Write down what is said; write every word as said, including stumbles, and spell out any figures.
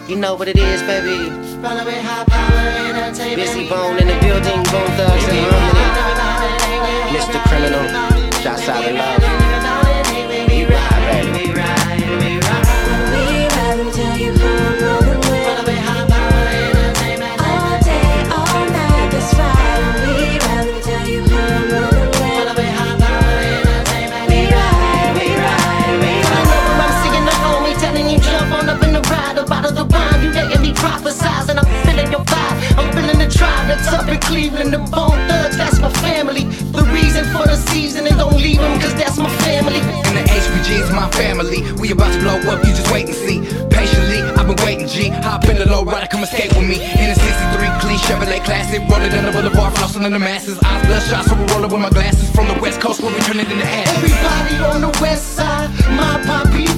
You know what it is, baby. Runaway high power entertainment. Busy Bone in the building, Bone Thugs in harmony. Mister Criminal, shots out of love. We ride, baby. We ride, we ride. We ride until you home rolling with. Runaway high power entertainment. All day, all night, that's right. We ride until you home rolling with. Runaway high power entertainment. We ride, we ride, we ride. Whenever I'm singing the homie, telling you jump on up in the ride, about the wine, you letting me prophesize, and I'm feeling your vibe. I'm feeling the tribe that's up in Cleveland, the Bone Thugs, that's my family. The reason for the season and don't leave them, cause that's my family. And the H P G is my family. We about to blow up, you just wait and see. Patiently, I've been waiting, G. Hop in the low rider, come escape with me. In a sixty-three clean Chevrolet Classic, rolling down the boulevard, flossing in the masses. Eyes bloodshot, so we roll up with my glasses. From the west coast, where we turn it into ash. Everybody on the west side, my poppy